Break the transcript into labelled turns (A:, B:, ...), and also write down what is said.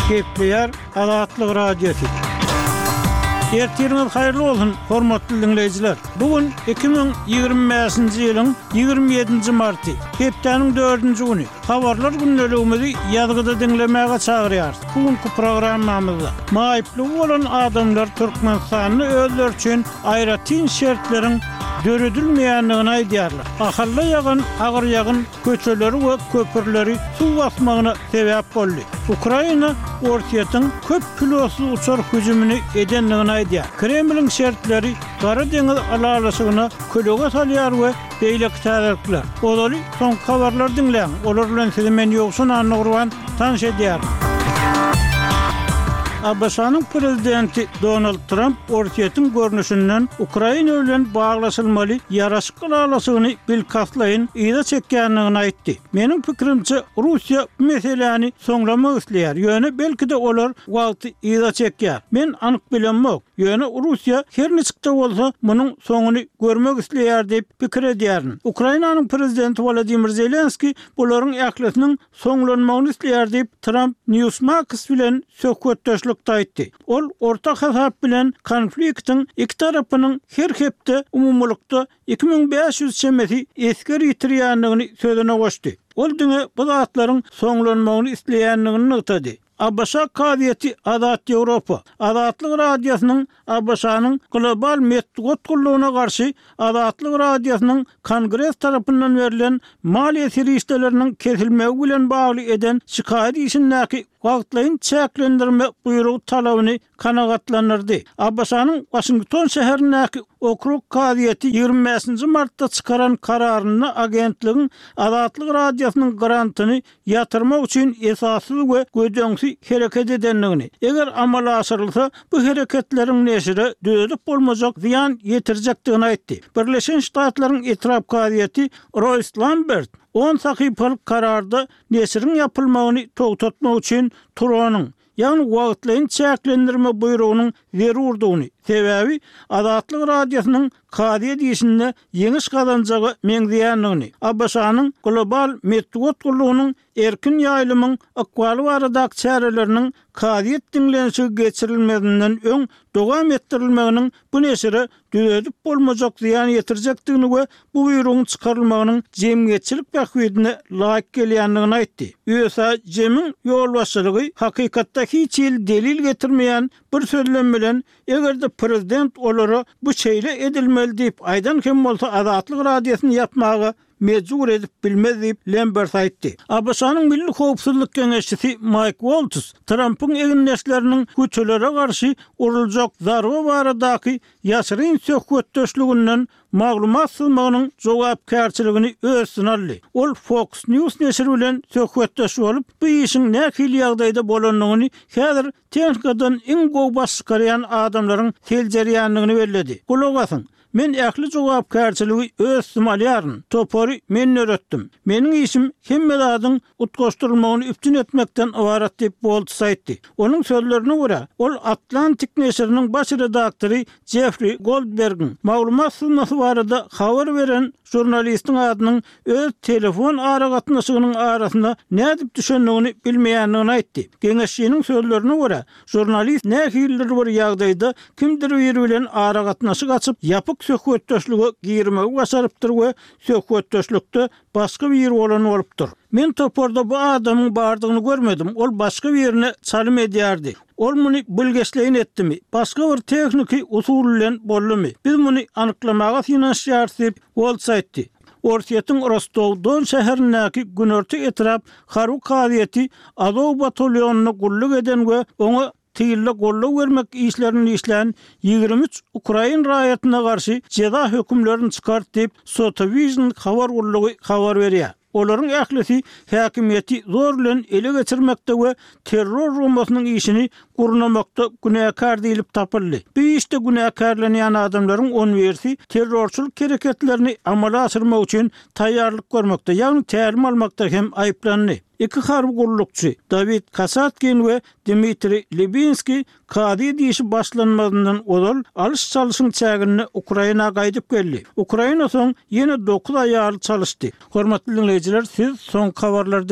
A: Kepler Azatlyk Radiosu. Ertiriniz hayırlı olsun, hormatly dinleyijiler. Bugün 2025-nji ýylyň 27-nji marty, hepdeniň 4-nji güni. Habarlar günneligimizi ýazgyda dinlemäge çagyrýar. Bugünkü programmamyzda maýyply bolan adamlar Türkmenistanyny özleri üçin aýratyn şertleriň döredilmeýändigini aýdýarlar. Ahalla ýagan, agyr ýagan köçeleri we köpürleri suw basmagyna sebäp boldy. Ukraina ortaýatyň köp kilosly uçar hüjümini edenligini aýdýar. Kremliň şertleri Gara deňiz alalasygyna kölege salýar we beýle täzekler. Olary soň habarlar dinleň. Olar bilen sizi men ýoksun anlagyrwan tanış edýär. ABŞ'nın prezidenti Donald Trump ortaýatyň görnüşinden Ukraina bilen baglaşylmaly ýaraşyk alalasygyny bilkaslaýyn ýa çekýändigini aýtdy. Meniň pikirimçe Russiýa bu meseleni soňlamak isleýär. Ýöne belki de olar wagty ýa çekýär. Men anyk bilenmek. Ýöne Russiýa her niçikde bolsa munyň soňuny görmek isleýär diýip pikir edýär. Ukrainanyň prezidenti Volodymyr Zelenski bularyň ählisiniň soňlanmagyny isleýär diýip Trump Newsmax bilen söhbetdeşlik aýtdy. Ol ortak hasap bilen konfliktiň iki tarapynyň her hepde umumlukda 2500 çemeti esker ýitirýändigini sözüne goşdy. Ol diňe bu zatlaryň soňlanmagyny isleýändigini ýetdi. ABŞ kadiýeti Azat Ýewropa, Azatlyk Radiosynyň ABŞ'nyň global medeniýet gurulugyna garşy Azatlyk Radiosynyň Kongres tarapyndan berilen maliýe serişleriniň kesilmegi bilen bagly eden şikaýet işindäki wagtlaryň çäklendirme buýrugy talabyny kanagatlandyrdy. ABŞ'nyň Washington şäherindäki okrug kadiýeti 25-nji martda çykaran kararyny agentligiň Azatlyk Radiosynyň grantyny ýatyrmak üçin esassız we gödöňsi hereket edenligini, eger amala aşyrylsa bu hereketleriň neşire dödüp bolmajak ziyan ýetirjekdigini aýtdy. Birleşen Ştatlaryň etrap kadiýeti Royce Lambert 10 sahypalyk kararda neşiriň ýapylmagyny togtatmak üçin turanyň, ýani wagtlaryň çäklendirme buýrugynyň zerurdygyny, sebäbi Azatlyk Radiosynyň kadiýet işinde ýeňiş kazanjagy meňzeýändigini, ABŞ'nyň global medeniýet gurulugynyň erkin ýaýlymyň akwaly baradaky çäreleriniň kadiýet dinlenişi geçirilmedinden öň dowam etdirilmeginiň bu neşire döredip bolmajak ziyan ýetirjekdigini we bu buýrugyň çykarylmagynyň jemgyýetçilik bähwidine laýyk gelýändigini aýtdy. USA jemiň ýolbaşçylygy hakykatda hiç delil getirmeýän bir sözlem bilen egerde prezident olary bu şeýle edilmeli diýip aýdan kim bolsa Azatlyk Radiosyny ýapmagy mecbur edip bilmez diýip Lambert aýtdy. ABŞ'nyň Milli Howpsuzlyk Geňeşçisi Mike Waltz, Trump'yň eginleşleriniň güçlere garşy uruljak zarby baradaky ýaşyryn söhbetdeşliginden maglumat sızmagynyň jogapkärçiligini özüne aldy. Ol Fox News neşri bilen söhbetdeş bolup, bu işin nähili ýagdaýda bolanlygyny häzir tehnikadan iň gowy baş çykarýan adamlaryň teljerýändigini bellädi. Gulagasyn, men ähli jogapkärçiligi özüm alýaryn. Topory men öretdim. Meniň işim hemmedadyň utgaşdyrylmagyny üptün etmekden ibaret diýip Waltz aýtdy. Onuň sözlerine görä, ol Atlantic neşriniň baş redaktory Jeffrey Goldberg'iň maglumat sızmasy barada habar beren jurnalistiň adynyň öz telefon aragatnaşygynyň arasynda nädip düşendigini bilmeýändigini aýtdy. Geňeşçiniň sözlerine görä, jurnalist nähilidir bir ýagdaýda kimdir biri bilen aragatnaşyk açyp ýapyk söhbetdeşlige girmegi başarypdyr we söhbetdeşlikde başga bir bolan bolupdyr. Men toporda bu adamyň bardygyny görmedim. Ol başga bir ýerine çalym edýärdi. Ol muny bilgeçleýin etdimi? Başga bir tekniki usul bilen boldymy? Biz muny anyklamaga finansiýar diýip Waltz aýtdy. Ortaýatyň Rostov-Don şäherindäki Günörtü etrap Haruk kadiýeti Azov batalyonuny gulluk eden we oňa tygyrly golluk bermek işlerini işleyen 23 Ukrain raýatyna garşy jeda hökümlerini çykart diýip Sotovision habar gurulugy habar berýär. Olaryň ählisi häkimiýeti zor bilen ele geçirmekde we terror rumasynyň işini gurnamakda günäkar diýilip tapyldy. Bu işte günäkarlanýan adamlaryň 10 bersi terrorçylyk hereketlerini amala aşyrmak üçin taýýarlyk görmekde, ýagny tälim almakda hem aýplandy. İki harbi gurulukçu David Kasatkin we Dmitri Libinski kadi işi başlanmadan olal alış çalışın çägini Ukraina gaýdyp geldi. Ukraina soň ýene 9 aýaly çalışdy. Hormatly dinleýijiler, siz soň habarlary